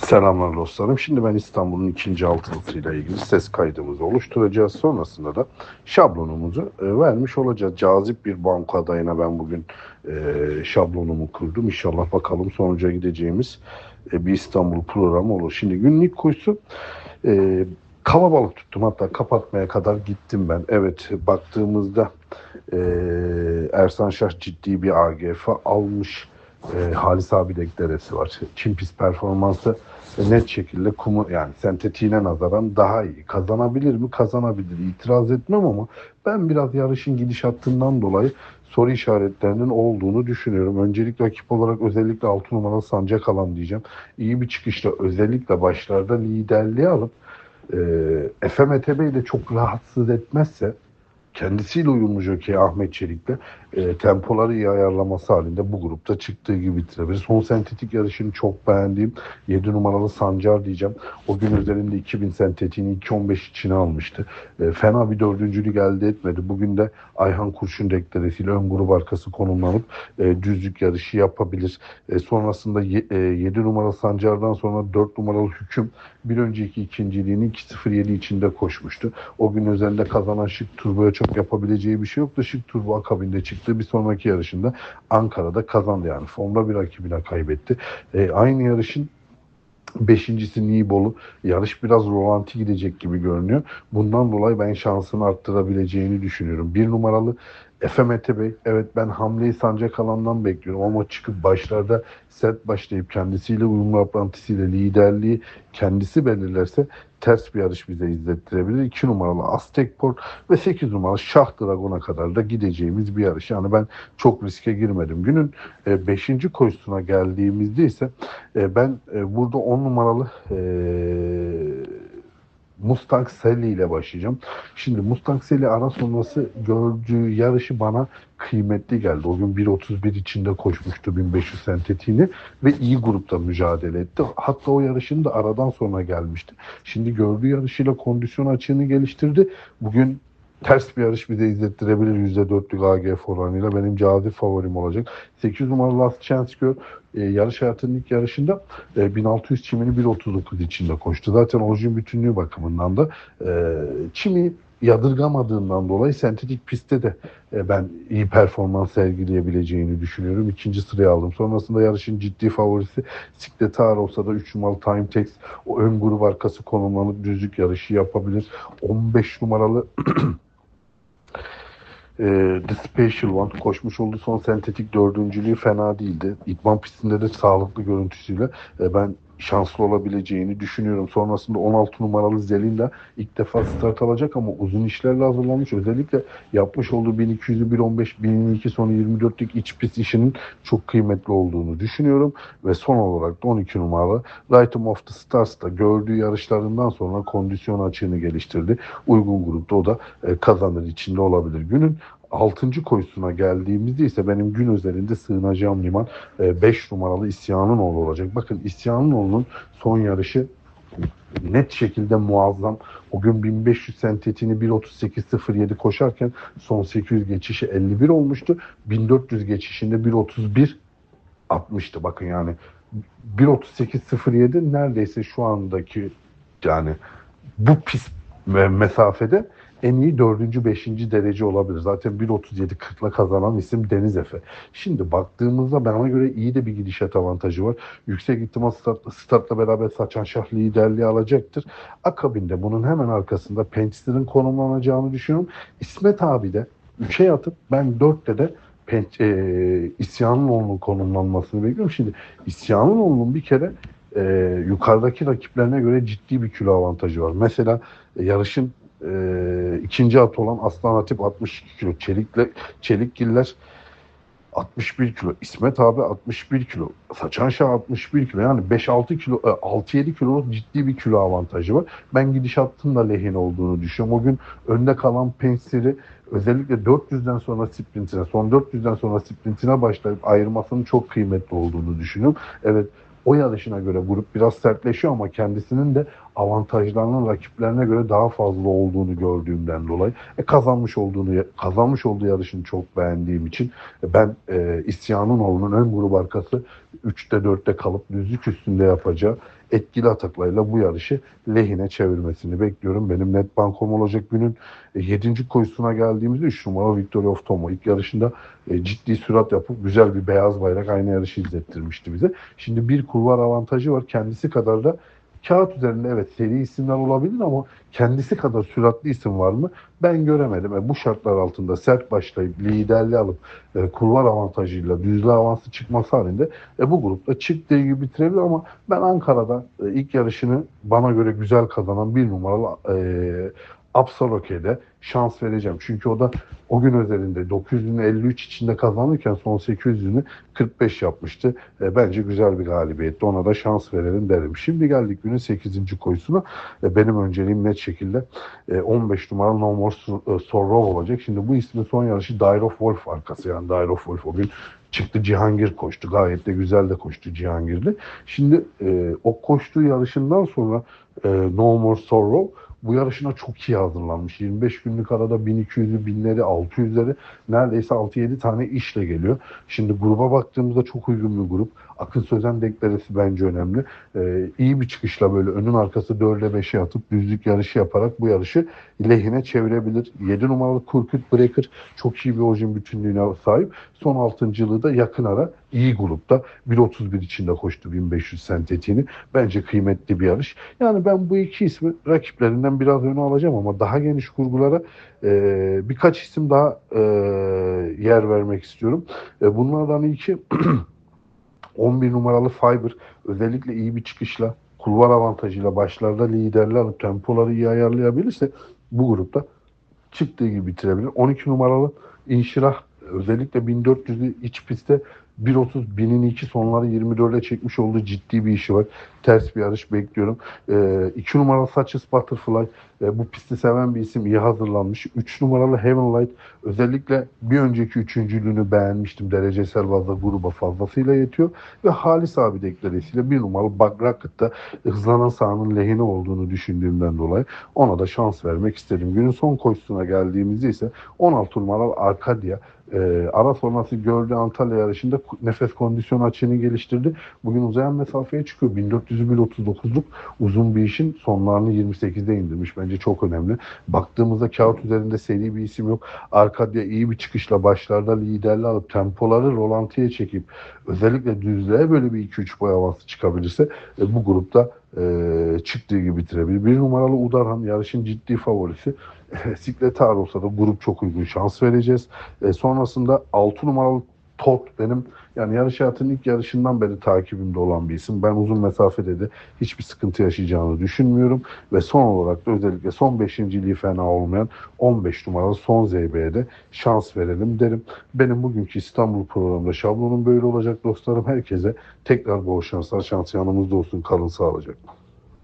Selamlar dostlarım. Şimdi ben İstanbul'un ikinci altılısıyla ilgili ses kaydımızı oluşturacağız. Sonrasında da şablonumuzu vermiş olacağız. Cazip bir banko adayına ben bugün şablonumu kurdum. İnşallah bakalım sonuca gideceğimiz bir İstanbul programı olur. Şimdi günlük kuyusu e, kalabalık tuttum. Hatta kapatmaya kadar gittim ben. Evet, baktığımızda e, Ersan Şah ciddi bir AGF almış. Halis abi deklaresi var. Çin pist performansı net şekilde kumu, yani sentetiğine nazaran daha iyi. Kazanabilir mi? Kazanabilir. İtiraz etmem ama ben biraz yarışın gidişatından dolayı soru işaretlerinin olduğunu düşünüyorum. Öncelikle rakip olarak özellikle 6 numaralı Sancak Alan diyeceğim. İyi bir çıkışla özellikle başlarda liderliği alıp FMTB'yi de çok rahatsız etmezse, kendisiyle uyumlu jokey Ahmet Çelik'le tempoları iyi ayarlaması halinde bu grupta çıktığı gibi bitirebilir. Son sentetik yarışını çok beğendiğim 7 numaralı Sancar diyeceğim. O gün üzerinde 2000 sentetiğini 2.15 içine almıştı. Fena bir dördüncülük elde etmedi. Bugün de Ayhan Kurşun deklaresiyle ön grup arkası konumlanıp düzlük yarışı yapabilir. Sonrasında 7 numaralı Sancar'dan sonra 4 numaralı Hüküm bir önceki ikinciliğini 2.07 içinde koşmuştu. O gün üzerinde kazanan Şık Turbo'ya çok yapabileceği bir şey yoktu. Şık Turbo akabinde çıktığı bir sonraki yarışında Ankara'da kazandı, yani formda bir rakibine kaybetti. Aynı yarışın beşincisi Nibolu. Yarış biraz rolanti gidecek gibi görünüyor. Bundan dolayı ben şansını arttırabileceğini düşünüyorum. Bir numaralı Efe Bey. Evet, ben hamleyi Sancak Alan'dan bekliyorum ama çıkıp başlarda sert başlayıp kendisiyle uyumlu aprantisiyle liderliği kendisi belirlerse ters bir yarış bize izlettirebilir. 2 numaralı Aztekport ve 8 numaralı Şah Dragon'a kadar da gideceğimiz bir yarış. Yani ben çok riske girmedim. Günün 5. koşusuna geldiğimizde ise ben burada 10 numaralı Mustang Sally ile başlayacağım. Şimdi Mustang Sally ara sonrası gördüğü yarışı bana kıymetli geldi. O gün 1.31 içinde koşmuştu 1500 sentetiğini ve iyi grupta mücadele etti. Hatta o yarışın da aradan sonra gelmişti. Şimdi gördüğü yarışıyla kondisyon açığını geliştirdi. Bugün ters bir yarış bize izlettirebilir %4'lük AGF oranıyla. Benim cazip favorim olacak. 8 numaralı Last Chance Girl yarış hayatının ilk yarışında 1600 çimini 1.39 içinde koştu. Zaten orijin bütünlüğü bakımından da çimi yadırgamadığından dolayı sentetik pistte de ben iyi performans sergileyebileceğini düşünüyorum. İkinci sıraya aldım. Sonrasında yarışın ciddi favorisi Sikletar olsa da 3 numaralı Timetex o ön grup arkası konumlanıp düzlük yarışı yapabilir. 15 numaralı The Special One koşmuş olduğu son sentetik dördüncülüğü fena değildi. İdman pistinde de sağlıklı görüntüsüyle ben şanslı olabileceğini düşünüyorum. Sonrasında 16 numaralı Zelinda ilk defa start alacak ama uzun işlerle hazırlanmış. Özellikle yapmış olduğu 1200'ü 1.15, 1002 sonu 24'lük iç pist işinin çok kıymetli olduğunu düşünüyorum. Ve son olarak da 12 numaralı Rhythm of the Stars'ta gördüğü yarışlarından sonra kondisyon açığını geliştirdi. Uygun grupta o da kazanır içinde olabilir. Günün 6. koşusuna geldiğimizde ise benim gün özelinde sığınacağım liman 5 numaralı İsyanınoğlu olacak. Bakın İsyanınoğlu'nun son yarışı net şekilde muazzam. O gün 1500 sentetiğini 1.38.07 koşarken son 800 geçişi 51 olmuştu. 1400 geçişinde 1.31 atmıştı. Bakın yani 1.38.07 neredeyse şu andaki, yani bu pist ve mesafede en iyi 4. 5. derece olabilir. Zaten 1.37.40'la kazanan isim Deniz Efe. Şimdi baktığımızda bana göre iyi de bir gidişat avantajı var. Yüksek ihtimal startla beraber Saçan Şah liderliği alacaktır. Akabinde bunun hemen arkasında Pençler'in konumlanacağını düşünüyorum. İsmet abi de 3'e atıp ben 4'te de İsyan'ın konumlanmasını bekliyorum. Şimdi İsyan'ın bir kere yukarıdaki rakiplerine göre ciddi bir kilo avantajı var. Mesela yarışın ikinci atı olan Aslan Hatip 62 kilo. Çelikgiller 61 kilo. İsmet abi 61 kilo. Saçan Şah 61 kilo. Yani 5-6 kilo, 6-7 kiloluk ciddi bir kilo avantajı var. Ben gidişatın da lehine olduğunu düşünüyorum. O gün önde kalan Pensir'i özellikle 400'den sonra sprintine, son 400'den sonra sprintine başlayıp ayırmasının çok kıymetli olduğunu düşünüyorum. Evet, o yarışına göre grup biraz sertleşiyor ama kendisinin de avantajlarının rakiplerine göre daha fazla olduğunu gördüğümden dolayı kazanmış olduğu yarışını çok beğendiğim için ben İsyanınoğlu'nun ön grup arkası 3'te 4'te kalıp düzlük üstünde yapacağı etkili ataklarıyla bu yarışı lehine çevirmesini bekliyorum. Benim net bankom olacak günün 7. koşusuna geldiğimizde 3 numara Victory of Tomo ilk yarışında ciddi sürat yapıp güzel bir beyaz bayrak aynı yarışı izlettirmişti bize. Şimdi bir kulvar avantajı var. Kendisi kadar da kağıt üzerinde evet seri isimler olabilir ama kendisi kadar süratli isim var mı? Ben göremedim. Bu şartlar altında sert başlayıp liderliği alıp kulvar avantajıyla düzlüğe avansı çıkması halinde bu grupta çıktığı gibi bitirebilir ama ben Ankara'da ilk yarışını bana göre güzel kazanan bir numaralı Apsaloke'de şans vereceğim. Çünkü o da o gün özelinde 900'ünü 53 içinde kazanırken son 800'ünü 45 yapmıştı. Bence güzel bir galibiyetti. Ona da şans verelim derim. Şimdi geldik günün 8. koşusuna. Benim önceliğim net şekilde 15 numaralı No More Sorrow olacak. Şimdi bu ismin son yarışı Dire of Wolf arkası. Yani Dire of Wolf o gün çıktı Cihangir koştu. Gayet de güzel de koştu Cihangir'de. Şimdi o koştuğu yarışından sonra No More Sorrow bu yarışına çok iyi hazırlanmış. 25 günlük arada 1200'ü, 1000'leri, 600'leri neredeyse 6-7 tane işle geliyor. Şimdi gruba baktığımızda çok uygun bir grup. Akın Sözen deklaresi bence önemli. İyi bir çıkışla böyle önün arkası 4'e 5'e atıp düzlük yarışı yaparak bu yarışı lehine çevirebilir. 7 numaralı Kurkut Breaker çok iyi bir orijin bütünlüğüne sahip. Son 6.'lığı da yakın ara iyi grupta 1.31 içinde koştu 1500 sentetiğini. Bence kıymetli bir yarış. Yani ben bu iki ismi rakiplerinden biraz öne alacağım ama daha geniş kurgulara birkaç isim daha yer vermek istiyorum. Bunlardan ilki 11 numaralı Fiber özellikle iyi bir çıkışla kulvar avantajıyla başlarda liderler alıp tempoları iyi ayarlayabilirse bu grupta çıktığı gibi bitirebilir. 12 numaralı İnşirah özellikle 1400'ü iç pistte 1.30 1002 sonları 24'e çekmiş olduğu ciddi bir işi var. Ters bir yarış bekliyorum. 2 numaralı Such Butterfly bu pisti seven bir isim iyi hazırlanmış. 3 numaralı Heaven Light özellikle bir önceki üçüncülüğünü beğenmiştim. Derecesel bazda gruba fazlasıyla yetiyor. Ve Halis abi deklaresiyle 1 numaralı Bug Rocket'ta hızlanan sahanın lehine olduğunu düşündüğümden dolayı ona da şans vermek istedim. Günün son koşusuna geldiğimizde ise 16 numaralı Arcadia ara sonrası gördüğü Antalya yarışında nefes kondisyon açığını geliştirdi. Bugün uzayan mesafeye çıkıyor. 1400'ü 1.39'luk uzun bir işin sonlarını 28'de indirmiş. Bence çok önemli. Baktığımızda kağıt üzerinde seri bir isim yok. Arkadia iyi bir çıkışla başlarda liderliği alıp tempoları rolantiye çekip özellikle düzlüğe böyle bir 2-3 boy havası çıkabilirse bu grupta çıktığı gibi bitirebilir. Bir numaralı Udarhan yarışın ciddi favorisi. Sikletar olsa da grup çok uygun şans vereceğiz. Sonrasında 6 numaralı Tot benim yani yarış hayatının ilk yarışından beri takibimde olan bir isim. Ben uzun mesafede de hiçbir sıkıntı yaşayacağını düşünmüyorum. Ve son olarak da özellikle son 5.'liği fena olmayan 15 numaralı Son ZB'ye de şans verelim derim. Benim bugünkü İstanbul programında şablonum böyle olacak dostlarım. Herkese tekrar bol şanslar, şans yanımızda olsun. Kalın sağlıcakla.